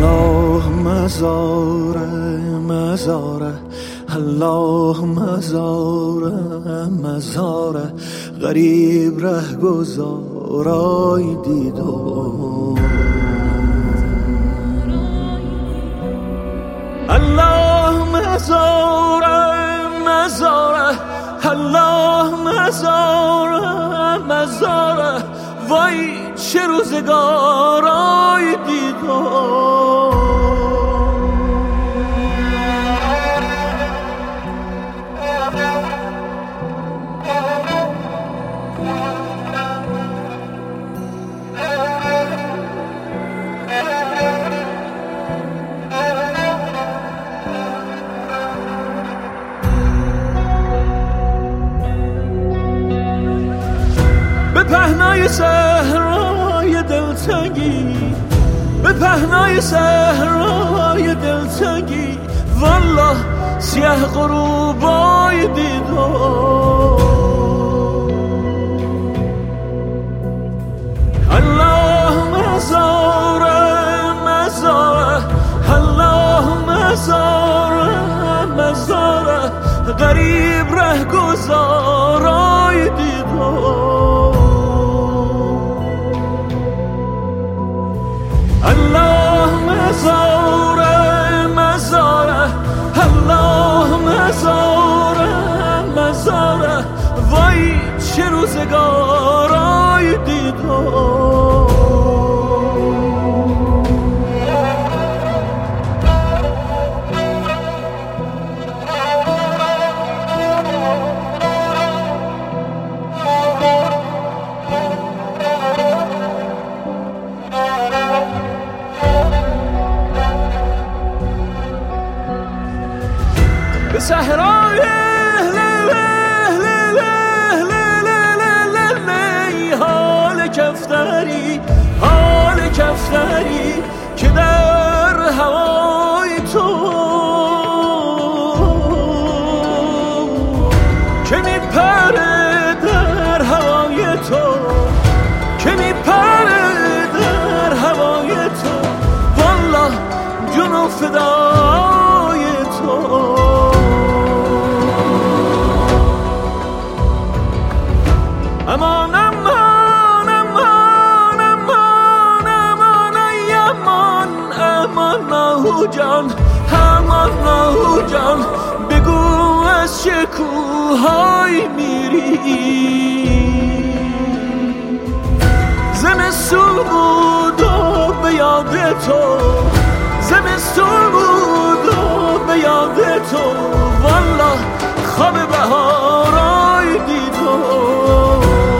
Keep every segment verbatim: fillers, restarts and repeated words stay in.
الله مزاره مزاره الله مزاره مزاره غریب ره گذارای دیدم الله مزاره مزاره الله مزاره مزاره وای چه روزگارای دیدم به پهنای صحرای دلتنگی به پهنای صحرای دلتنگی والله سیاه غروبای دیدم الله مزاره مزاره الله مزاره مزاره غریب ره گذارای دیدم الله مزاره مزاره الله مزاره مزاره وای چه روزگارای دیدم به صحرای حال کفتری حال کفتری که در هوای تو که میپره در هوای تو که میپره در هوای تو والله جنو فدای تو امان امان امان امان امان ای امان امان نهو جان امان نهو جان بگو از چه کوه‌های میری زمستون بود و به یاد تو زمستون بود و به یاد تو والله خواب بهارای دیدم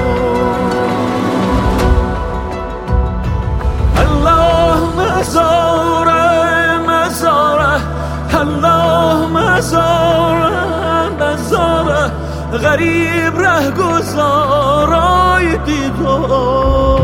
مزاره مزاره الله مزاره مزاره غریب ره گذارای دیدم